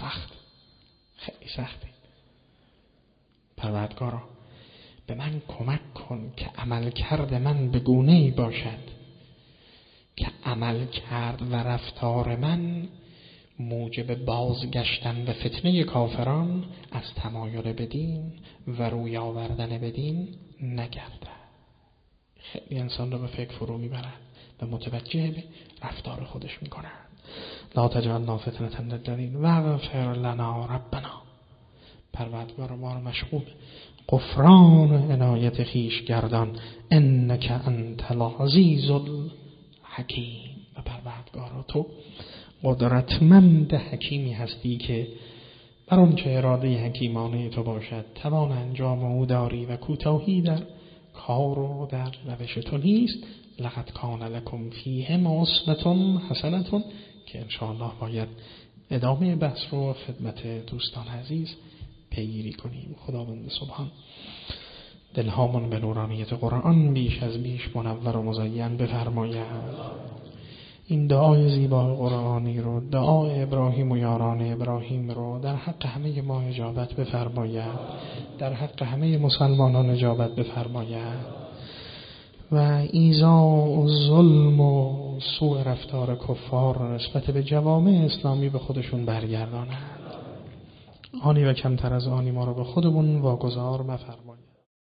سخته. پروردگارا به من کمک کن که عمل کرد من به گونه‌ای باشد که عمل کرد و رفتار من موجب بازگشتن به فتنه کافران از تمایل بدین و روی آوردن بدین نگرده. خیلی انسان رو به فکر فرو میبرد و متوجه به رفتار خودش میکنه. لا تجعلنا فتنة للذین واغفر لنا ربنا. پروردگار ما رو مشغول غفران و عنایت خویش گردان، انک انت العزیز الحکیم. و پروردگار تو قدرتمند حکیمی هستی که بر اون چه اراده حکیمانه تو باشد توان انجام او داری و کوتاهی در کار و در روش تو نیست. لقد کان لکم فیهم اسوة حسنة که انشاءالله باید ادامه بحث رو خدمت دوستان عزیز پیگیری کنیم. خداوند سبحان دلهامون به نورانیت قرآن بیش از بیش منور و مزین بفرماید. این دعای زیبا قرآنی رو، دعای ابراهیم و یاران ابراهیم رو در حق همه ما اجابت بفرماید، در حق همه مسلمانان اجابت بفرماید و ایذاء و ظلم و سوء رفتار کفار نسبت به جوامع اسلامی به خودشون برگرداند. آنی و کمتر از آنی ما رو به خودمون واگذار مفرماید.